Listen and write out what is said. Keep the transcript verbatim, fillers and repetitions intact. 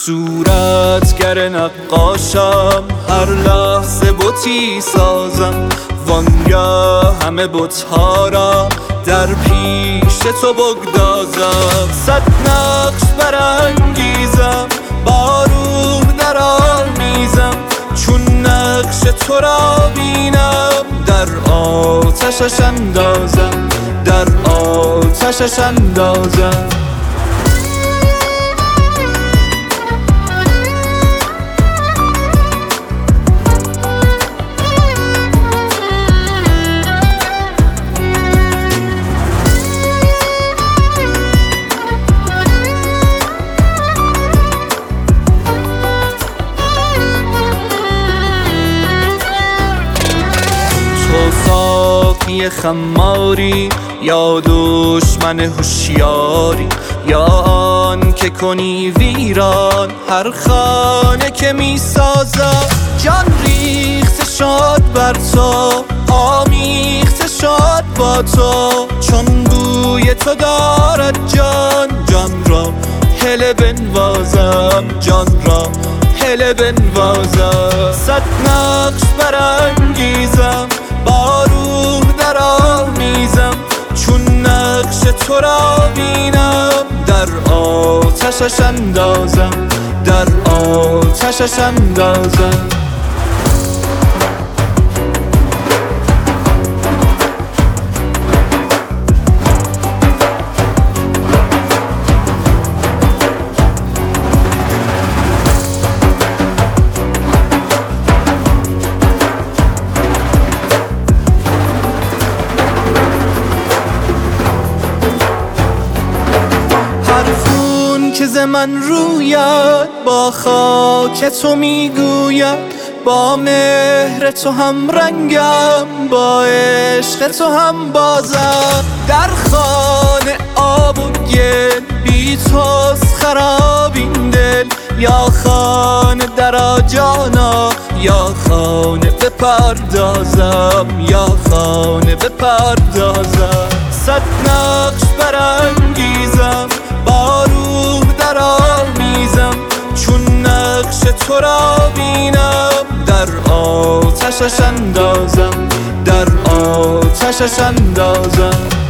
صورتگر نقاشم، هر لحظه بتی سازم، وانگه همه بت‌ها را در پیش تو بگدازم. صد نقش برانگیزم، با روح در آمیزم، چون نقش تو را بینم در آتشش اندازم، در آتشش اندازم. تو ساقی خماری یا دشمن هوشیاری، یا آن که کنی ویران هر خانه که می سازم. جان ریخته شد بر تو، آمیخته شد با تو، چون بوی تو دارد جان. جان را هله بنوازم، جان را هله بنوازم. صد نقش برانگیزم، با روح در آمیزم، چون نقش تو را بینم در آتشش اندازم، در آتشش اندازم. که ز من روید با خاک تو میگوید، با مهر تو هم رنگم، با عشق تو هم بازم. در خانه آب و گل بی توست خراب این دل، یا خانه درا جانا، یا خانه بپردازم، یا خانه بپردازم. صد نقش برانگیزم، با روح در آمیزم، چون نقش تو را بینم در آتشش اندازم، در آتشش اندازم.